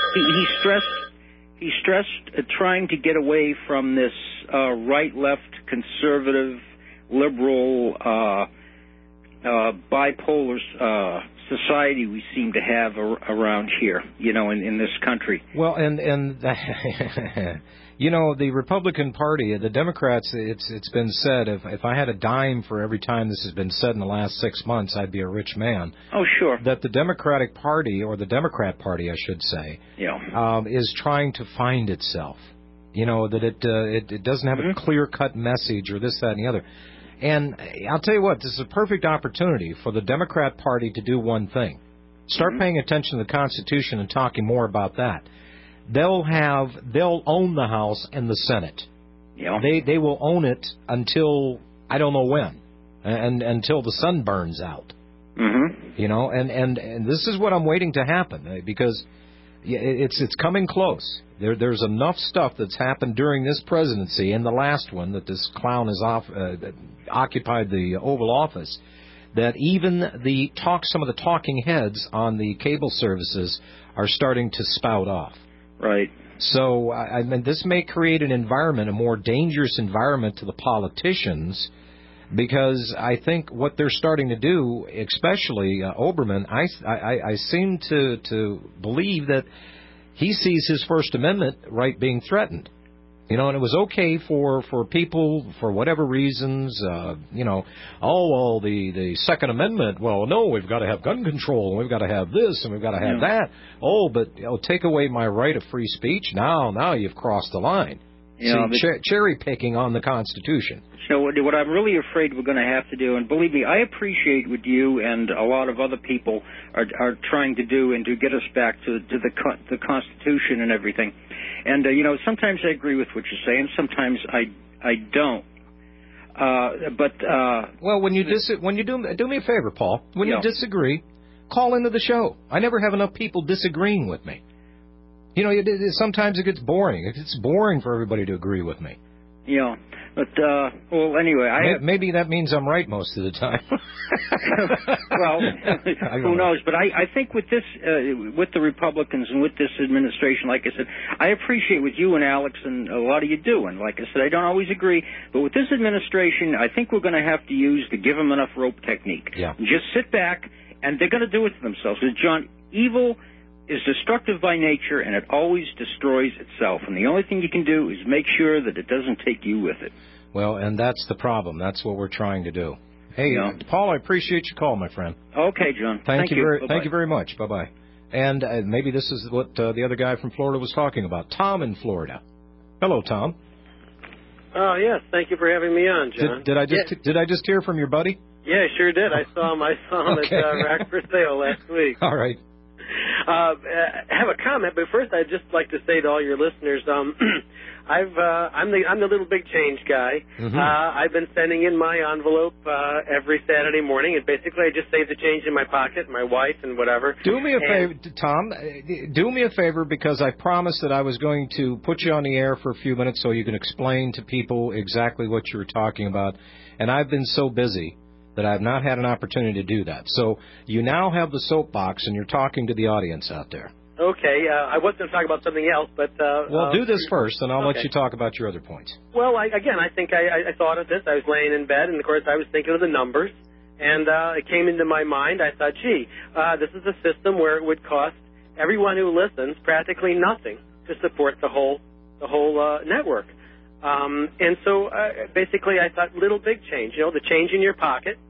Speaker 14: stressed trying to get away from this right-left conservative liberal bipolar society we seem to have around here, in this country.
Speaker 2: Well, and the Republican Party, the Democrats, it's been said, if I had a dime for every time this has been said in the last 6 months, I'd be a rich man.
Speaker 14: Oh, sure.
Speaker 2: That the Democratic Party, or the Democrat Party, I should say, is trying to find itself. That it doesn't have a clear-cut message or this, that, and the other. And I'll tell you what, this is a perfect opportunity for the Democrat Party to do one thing. Start paying attention to the Constitution and talking more about that. They'll own the House and the Senate.
Speaker 14: Yeah.
Speaker 2: They will own it until I don't know when, and until the sun burns out.
Speaker 14: Mm-hmm.
Speaker 2: And this is what I'm waiting to happen, because it's coming close. There's enough stuff that's happened during this presidency and the last one that this clown has occupied the Oval Office, that even some of the talking heads on the cable services are starting to spout off.
Speaker 14: Right.
Speaker 2: So, I mean, this may create a more dangerous environment to the politicians, because I think what they're starting to do, especially Oberman, I seem to believe that he sees his First Amendment right being threatened. And it was okay for people, for whatever reasons, the Second Amendment, well, no, we've got to have gun control, and we've got to have this, and we've got to have that. Oh, but take away my right of free speech, now you've crossed the line. Cherry-picking on the Constitution.
Speaker 14: So what I'm really afraid we're going to have to do, and believe me, I appreciate what you and a lot of other people are trying to do and to get us back to the Constitution and everything. And, sometimes I agree with what you say, and sometimes I don't.
Speaker 2: Well, when you do me a favor, Paul, when you disagree, call into the show. I never have enough people disagreeing with me. Sometimes it gets boring. It's boring for everybody to agree with me.
Speaker 14: Yeah. But, well, anyway,
Speaker 2: maybe that means I'm right most of the time.
Speaker 14: Well, who knows? But I think with this, with the Republicans and with this administration, like I said, I appreciate what you and Alex and a lot of you do. And like I said, I don't always agree. But with this administration, I think we're going to have to use the give them enough rope technique.
Speaker 2: Yeah.
Speaker 14: Just sit back, and they're going to do it to themselves. John, evil is destructive by nature, and it always destroys itself. And the only thing you can do is make sure that it doesn't take you with it.
Speaker 2: Well, and that's the problem. That's what we're trying to do. Hey, Paul, I appreciate your call, my friend.
Speaker 14: Okay, John.
Speaker 2: Thank you very much. Bye-bye. And maybe this is what the other guy from Florida was talking about. Tom in Florida. Hello, Tom.
Speaker 15: Oh, yes. Thank you for having me on, John.
Speaker 2: Did I just hear from your buddy?
Speaker 15: Yeah, I sure did. I saw him at Rack for Sale last week.
Speaker 2: All right.
Speaker 15: I have a comment, but first I'd just like to say to all your listeners, I'm the little big change guy.
Speaker 2: Mm-hmm.
Speaker 15: I've been sending in my envelope every Saturday morning, and basically I just save the change in my pocket, my wife, and whatever.
Speaker 2: Do me a favor, Tom. Do me a favor, because I promised that I was going to put you on the air for a few minutes so you can explain to people exactly what you were talking about. And I've been so busy that I've not had an opportunity to do that. So you now have the soapbox, and you're talking to the audience out there.
Speaker 15: Okay, I was going to talk about something else, but...
Speaker 2: well, do this first, and I'll let you talk about your other points.
Speaker 15: Well, I think I thought of this. I was laying in bed, and, of course, I was thinking of the numbers, and it came into my mind. I thought, this is a system where it would cost everyone who listens practically nothing to support the whole network. And so, basically, I thought little big change, the change in your pocket,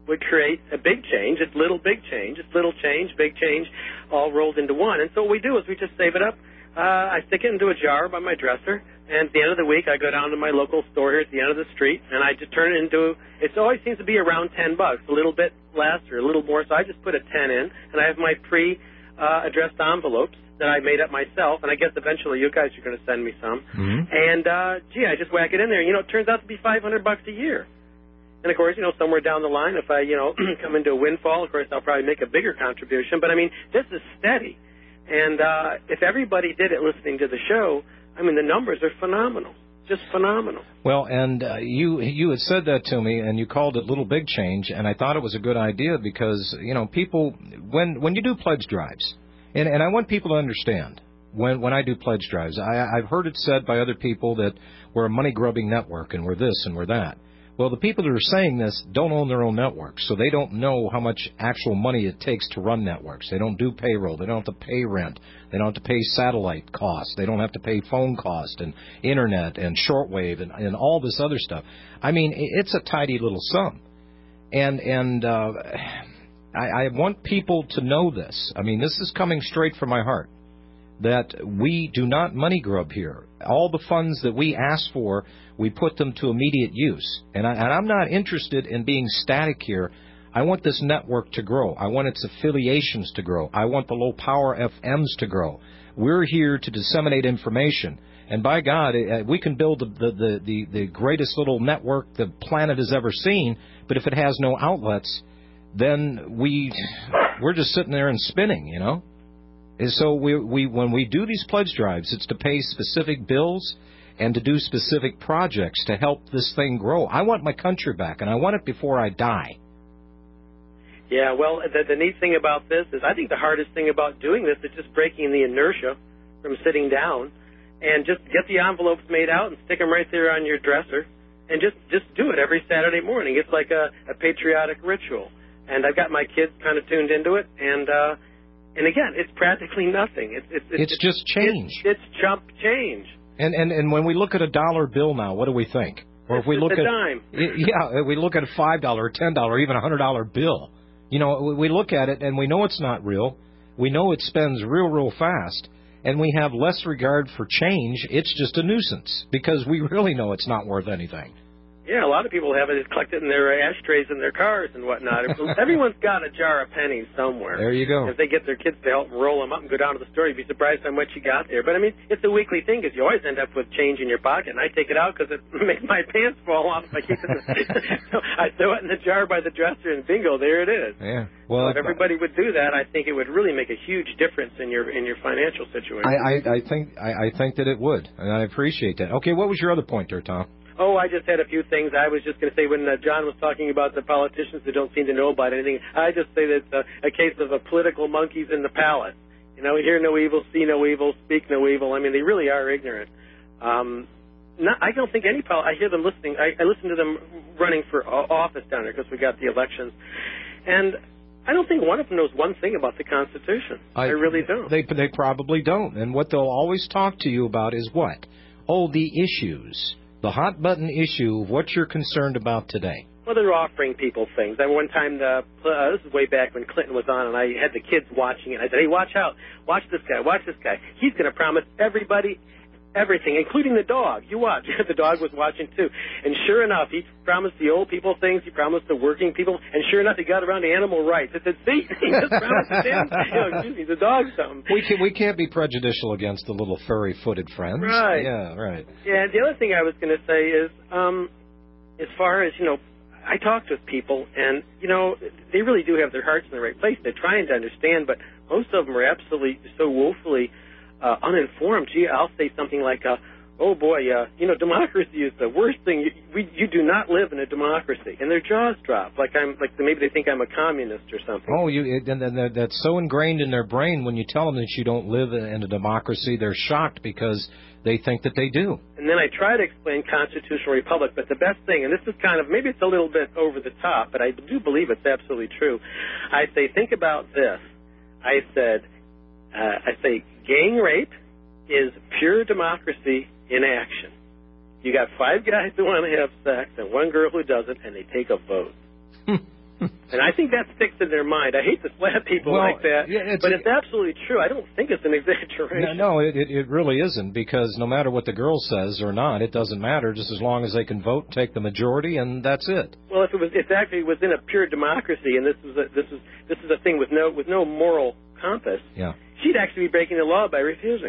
Speaker 15: would create a big change. It's little, big change. It's little change, big change, all rolled into one. And so what we do is we just save it up. I stick it into a jar by my dresser, and at the end of the week, I go down to my local store here at the end of the street, and I just turn it into, it always seems to be around $10, a little bit less or a little more, so I just put a 10 in, and I have my pre-addressed envelopes that I made up myself, and I guess eventually you guys are going to send me some.
Speaker 2: Mm-hmm.
Speaker 15: And, I just whack it in there. It turns out to be $500 a year. And, of course, somewhere down the line, if I, come into a windfall, of course, I'll probably make a bigger contribution. But, this is steady. And if everybody did it listening to the show, the numbers are phenomenal, just phenomenal.
Speaker 2: Well, and you had said that to me, and you called it little big change, and I thought it was a good idea because, people, when you do pledge drives, and I want people to understand, when I do pledge drives, I've heard it said by other people that we're a money-grubbing network and we're this and we're that. Well, the people that are saying this don't own their own networks, so they don't know how much actual money it takes to run networks. They don't do payroll. They don't have to pay rent. They don't have to pay satellite costs. They don't have to pay phone cost and internet and shortwave and all this other stuff. It's a tidy little sum. And I want people to know this. This is coming straight from my heart, that we do not money grub here. All the funds that we ask for, we put them to immediate use. And I'm not interested in being static here. I want this network to grow. I want its affiliations to grow. I want the low-power FMs to grow. We're here to disseminate information. And by God, we can build the greatest little network the planet has ever seen, but if it has no outlets, then we're just sitting there and spinning, And so when we do these pledge drives, it's to pay specific bills and to do specific projects to help this thing grow. I want my country back, and I want it before I die.
Speaker 15: Yeah, well, the neat thing about this is I think the hardest thing about doing this is just breaking the inertia from sitting down and just get the envelopes made out and stick them right there on your dresser and just do it every Saturday morning. It's like a patriotic ritual. And I've got my kids kind of tuned into it, and again, it's practically nothing.
Speaker 2: It's just change.
Speaker 15: It's chump change.
Speaker 2: And when we look at a dollar bill now, what do we think? Or if we look
Speaker 15: at a dime.
Speaker 2: Yeah, we look at a $5 or $10 or even a $100 bill. We look at it and we know it's not real. We know it spends real fast, and we have less regard for change. It's just a nuisance because we really know it's not worth anything.
Speaker 15: Yeah, a lot of people have it collected in their ashtrays in their cars and whatnot. Everyone's got a jar of pennies somewhere.
Speaker 2: There you go.
Speaker 15: If they get their kids to help them roll them up and go down to the store, you'd be surprised how much you got there. But, it's a weekly thing because you always end up with change in your pocket. And I take it out because it makes my pants fall off if I keep it. So I throw it in the jar by the dresser, and bingo, there it is.
Speaker 2: Yeah. Well,
Speaker 15: so if everybody would do that, I think it would really make a huge difference in your financial situation.
Speaker 2: I think that it would, and I appreciate that. Okay, what was your other point there, Tom?
Speaker 15: Oh, I just had a few things. I was just going to say when John was talking about the politicians who don't seem to know about anything, I just say that it's a case of political monkeys in the palace. Hear no evil, see no evil, speak no evil. They really are ignorant. I don't think any I hear them listening. I listen to them running for office down there because we got the elections. And I don't think one of them knows one thing about the Constitution. I really don't.
Speaker 2: They probably don't. And what they'll always talk to you about is what? Oh, the issues. The hot-button issue of what you're concerned about today.
Speaker 15: Well, they're offering people things. One time, this is way back when Clinton was on, and I had the kids watching it. I said, hey, watch out. Watch this guy. He's going to promise everybody everything, including the dog. You watch. The dog was watching, too. And sure enough, he promised the old people things. He promised the working people. And sure enough, he got around to animal rights. I said, see, he just promised the dog something.
Speaker 2: We can't be prejudicial against the little furry-footed friends.
Speaker 15: Right.
Speaker 2: Yeah, right.
Speaker 15: Yeah, the other thing I was going to say is, as far as, I talked with people, and, they really do have their hearts in the right place. They're trying to understand, but most of them are absolutely so woefully uninformed. Gee, I'll say something like, oh boy, democracy is the worst thing. You do not live in a democracy, and their jaws drop. Maybe they think I'm a communist or something.
Speaker 2: Oh, and that's so ingrained in their brain. When you tell them that you don't live in a democracy, they're shocked because they think that they do.
Speaker 15: And then I try to explain constitutional republic, but the best thing, and this is kind of maybe it's a little bit over the top, but I do believe it's absolutely true. I say, think about this. I say, gang rape is pure democracy in action. You got 5 guys who want to have sex and 1 girl who doesn't, and they take a vote. And I think that sticks in their mind. I hate to slap people like that, but it's absolutely true. I don't think it's an exaggeration.
Speaker 2: No, it really isn't, because no matter what the girl says or not, it doesn't matter, just as long as they can vote, take the majority, and that's it.
Speaker 15: Well, if it's actually within a pure democracy, and this is a thing with no moral compass, she'd actually be breaking the law by refusing.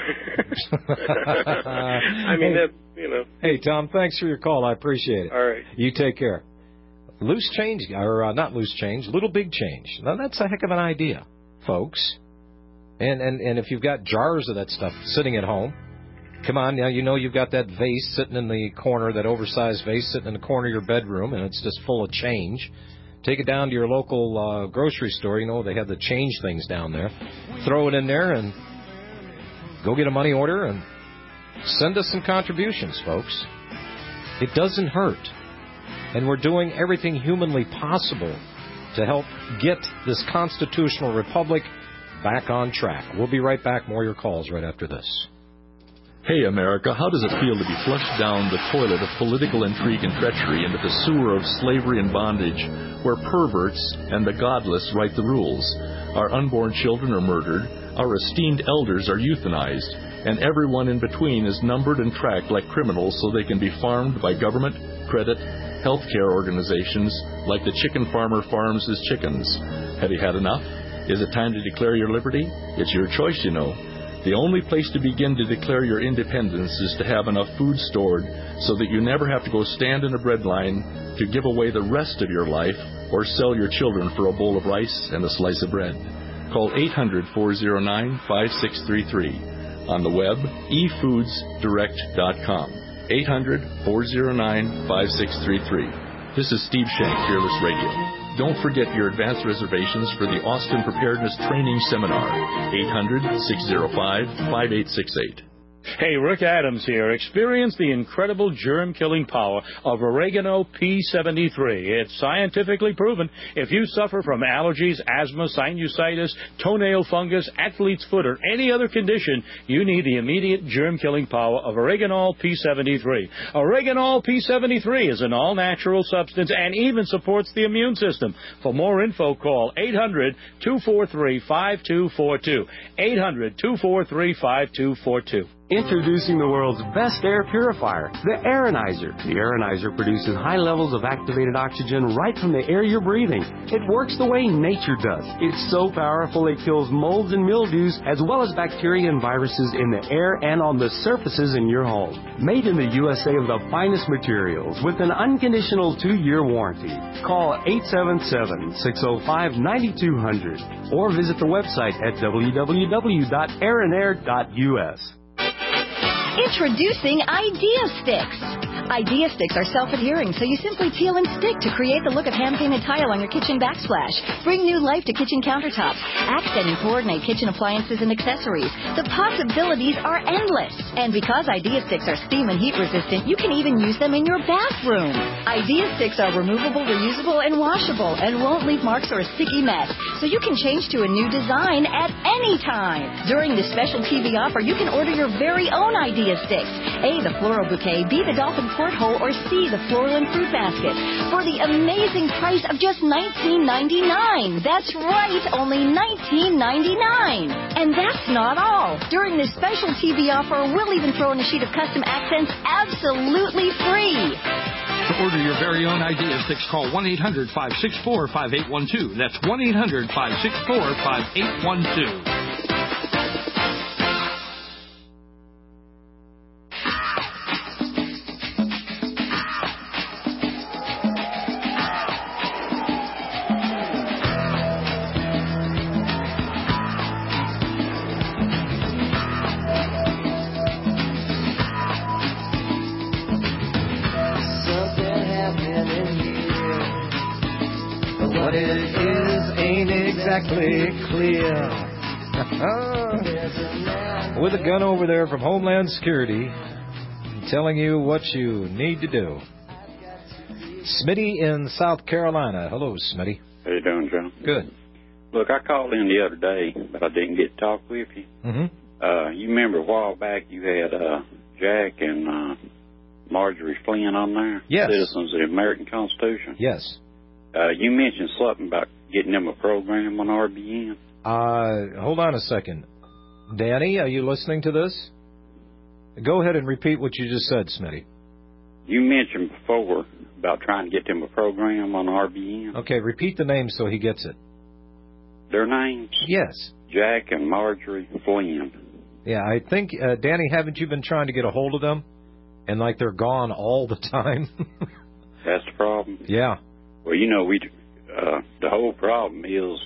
Speaker 15: I mean,
Speaker 2: Hey, Tom, thanks for your call. I appreciate it.
Speaker 15: All right.
Speaker 2: You take care. Loose change, or not loose change, little big change. Now, that's a heck of an idea, folks. And if you've got jars of that stuff sitting at home, come on, now you've got that vase sitting in the corner, that oversized vase sitting in the corner of your bedroom, and it's just full of change. Take it down to your local grocery store. They have the change things down there. Throw it in there and go get a money order and send us some contributions, folks. It doesn't hurt. And we're doing everything humanly possible to help get this constitutional republic back on track. We'll be right back. More of your calls right after this.
Speaker 10: Hey, America, how does it feel to be flushed down the toilet of political intrigue and treachery into the sewer of slavery and bondage, where perverts and the godless write the rules? Our unborn children are murdered, our esteemed elders are euthanized, and everyone in between is numbered and tracked like criminals so they can be farmed by government, credit, healthcare organizations like the chicken farmer farms his chickens. Have you had enough? Is it time to declare your liberty? It's your choice, The only place to begin to declare your independence is to have enough food stored so that you never have to go stand in a bread line to give away the rest of your life or sell your children for a bowl of rice and a slice of bread. Call 800-409-5633. On the web, efoodsdirect.com. 800-409-5633. This is Steve Shank, Fearless Radio. Don't forget your advance reservations for the Austin Preparedness Training Seminar. 800-605-5868.
Speaker 3: Hey, Rick Adams here. Experience the incredible germ-killing power of Oregano P73. It's scientifically proven if you suffer from allergies, asthma, sinusitis, toenail fungus, athlete's foot, or any other condition, you need the immediate germ-killing power of Oregano P73. Oregano P73 is an all-natural substance and even supports the immune system. For more info, call 800-243-5242. 800-243-5242.
Speaker 4: Introducing the world's best air purifier, the Aironizer. The Aironizer produces high levels of activated oxygen right from the air you're breathing. It works the way nature does. It's so powerful it kills molds and mildews as well as bacteria and viruses in the air and on the surfaces in your home. Made in the USA of the finest materials with an unconditional 2-year warranty. Call 877-605-9200 or visit the website at www.aeronair.us.
Speaker 16: Introducing Idea Sticks. Idea Sticks are self-adhering, so you simply peel and stick to create the look of hand-painted tile on your kitchen backsplash. Bring new life to kitchen countertops. Accent and coordinate kitchen appliances and accessories. The possibilities are endless. And because Idea Sticks are steam and heat resistant, you can even use them in your bathroom. Idea Sticks are removable, reusable, and washable, and won't leave marks or a sticky mess. So you can change to a new design at any time. During this special TV offer, you can order your very own Idea Sticks. A, the floral bouquet, B, the dolphin porthole, or C, the floral and fruit basket for the amazing price of just $19.99. That's right, only $19.99. And that's not all. During this special TV offer, we'll even throw in a sheet of custom accents absolutely free.
Speaker 17: To order your very own Idea Sticks, call 1-800-564-5812. That's 1-800-564-5812.
Speaker 1: What it is ain't exactly clear.
Speaker 2: With a gun over there from Homeland Security telling you what you need to do. Smitty in South Carolina. Hello, Smitty.
Speaker 18: How you doing, John?
Speaker 2: Good.
Speaker 18: Look, I called in the other day, but I didn't get to talk with you.
Speaker 2: Mm-hmm.
Speaker 18: You remember a while back you had Jack and Marjorie Flynn on there?
Speaker 2: Yes.
Speaker 18: Citizens of the American Constitution.
Speaker 2: Yes.
Speaker 18: You mentioned something about getting them a program on RBN.
Speaker 2: Hold on a second. Danny, are you listening to this? Go ahead and repeat what you just said, Smitty.
Speaker 18: You mentioned before about trying to get them a program on RBN.
Speaker 2: Okay, repeat the names so he gets it.
Speaker 18: Their names?
Speaker 2: Yes.
Speaker 18: Jack and Marjorie Flynn.
Speaker 2: Yeah, I think, Danny, haven't you been trying to get a hold of them? And, like, they're gone all the time?
Speaker 18: That's the problem?
Speaker 2: Yeah.
Speaker 18: Well, the whole problem is,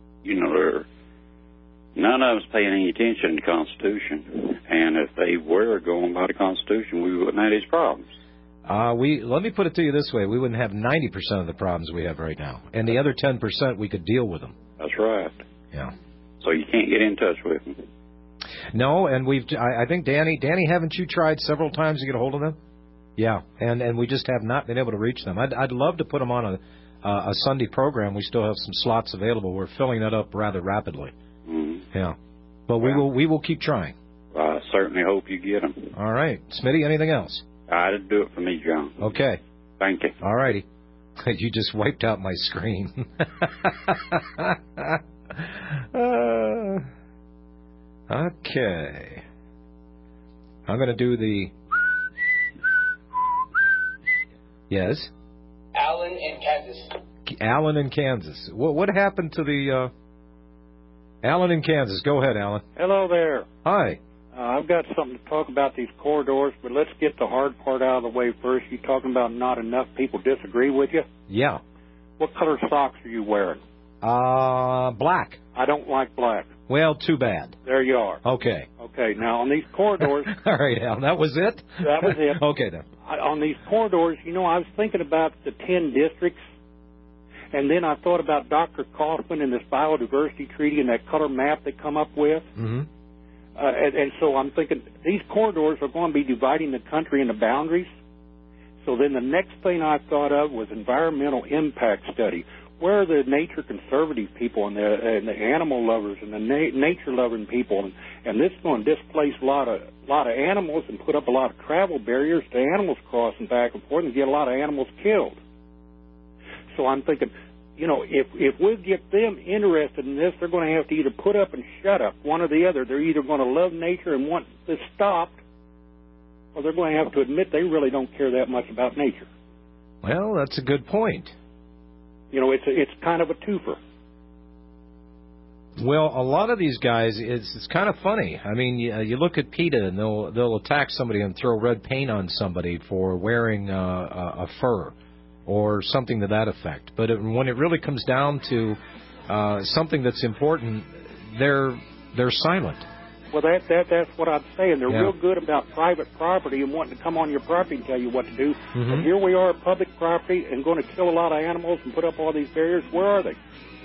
Speaker 18: none of us paying any attention to the Constitution. And if they were going by the Constitution, we wouldn't have these problems.
Speaker 2: Let me put it to you this way. We wouldn't have 90% of the problems we have right now. And the other 10%, we could deal with them.
Speaker 18: That's right.
Speaker 2: Yeah.
Speaker 18: So you can't get in touch with them.
Speaker 2: No, and I think, Danny, haven't you tried several times to get a hold of them? Yeah, and we just have not been able to reach them. I'd love to put them on a Sunday program. We still have some slots available. We're filling that up rather rapidly. Mm-hmm. Yeah. But we will keep trying.
Speaker 18: I certainly hope you get them.
Speaker 2: All right. Smitty, anything else?
Speaker 18: That'd do it for me, John.
Speaker 2: Okay.
Speaker 18: Thank you.
Speaker 2: All righty. You just wiped out my screen. Okay. I'm going to do the... Yes?
Speaker 19: Alan in Kansas.
Speaker 2: Alan in Kansas. What happened to the... Alan in Kansas. Go ahead, Alan.
Speaker 20: Hello there.
Speaker 2: Hi.
Speaker 20: I've got something to talk about these corridors, but let's get the hard part out of the way first. You talking about not enough people disagree with you?
Speaker 2: Yeah.
Speaker 20: What color socks are you wearing?
Speaker 2: Black.
Speaker 20: I don't like black.
Speaker 2: Well, too bad.
Speaker 20: There you are.
Speaker 2: Okay.
Speaker 20: Okay, now on these corridors...
Speaker 2: All right, Alan, that was it?
Speaker 20: That was it.
Speaker 2: Okay, then.
Speaker 20: On these corridors, I was thinking about the 10 districts, and then I thought about Dr. Kaufman and this biodiversity treaty and that color map they come up with.
Speaker 2: Mm-hmm.
Speaker 20: And so I'm thinking these corridors are going to be dividing the country into boundaries. So then the next thing I thought of was environmental impact study. Where are the nature conservative people and the animal lovers and the nature loving people? And this is going to displace a lot of animals and put up a lot of travel barriers to animals crossing back and forth and get a lot of animals killed. So I'm thinking, if we get them interested in this, they're going to have to either put up and shut up, one or the other. They're either going to love nature and want this stopped, or they're going to have to admit they really don't care that much about nature.
Speaker 2: Well, that's a good point.
Speaker 20: It's kind of a twofer.
Speaker 2: Well, a lot of these guys, it's kind of funny. I mean, you look at PETA, and they'll attack somebody and throw red paint on somebody for wearing a fur or something to that effect. But when it really comes down to something that's important, they're silent.
Speaker 20: Well, that's what I'm saying. They're real good about private property and wanting to come on your property and tell you what to do.
Speaker 2: Mm-hmm.
Speaker 20: But here we are, public property, and going to kill a lot of animals and put up all these barriers. Where are they?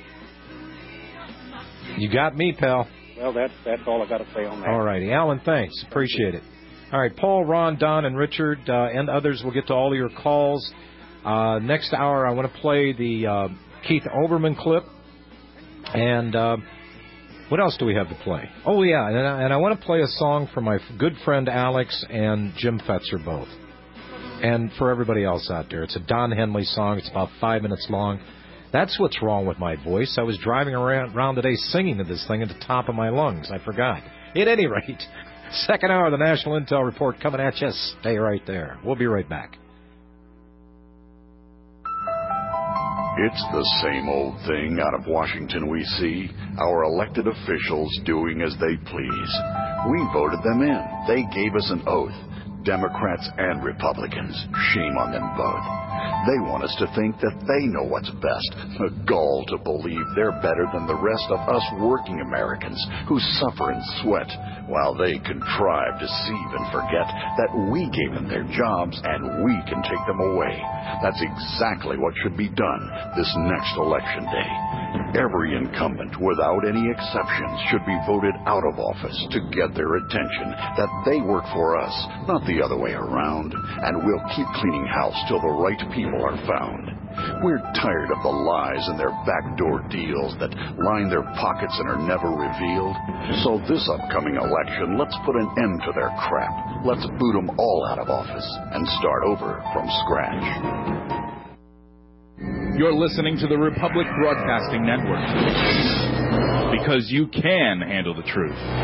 Speaker 2: You got me, pal.
Speaker 20: Well, that's all I got to say on that.
Speaker 2: All righty. Alan, thanks. Appreciate it. All right, Paul, Ron, Don, and Richard, and others will get to all of your calls. Next hour, I want to play the Keith Olbermann clip. And what else do we have to play? Oh, yeah, and I want to play a song for my good friend Alex and Jim Fetzer both. And for everybody else out there. It's a Don Henley song. It's about 5 minutes long. That's what's wrong with my voice. I was driving around today singing to this thing at the top of my lungs. I forgot. At any rate, second hour of the National Intel Report coming at you. Stay right there. We'll be right back.
Speaker 7: It's the same old thing out of Washington we see, our elected officials doing as they please. We voted them in. They gave us an oath. Democrats and Republicans. Shame on them both. They want us to think that they know what's best. A gall to believe they're better than the rest of us working Americans who suffer and sweat while they contrive, deceive, and forget that we gave them their jobs and we can take them away. That's exactly what should be done this next election day. Every incumbent, without any exceptions, should be voted out of office to get their attention that they work for us, not the other way around, and we'll keep cleaning house till the right people are found. We're tired of the lies and their backdoor deals that line their pockets and are never revealed. So this upcoming election, let's put an end to their crap. Let's boot them all out of office and start over from scratch.
Speaker 21: You're listening to the Republic Broadcasting Network. Because you can handle the truth.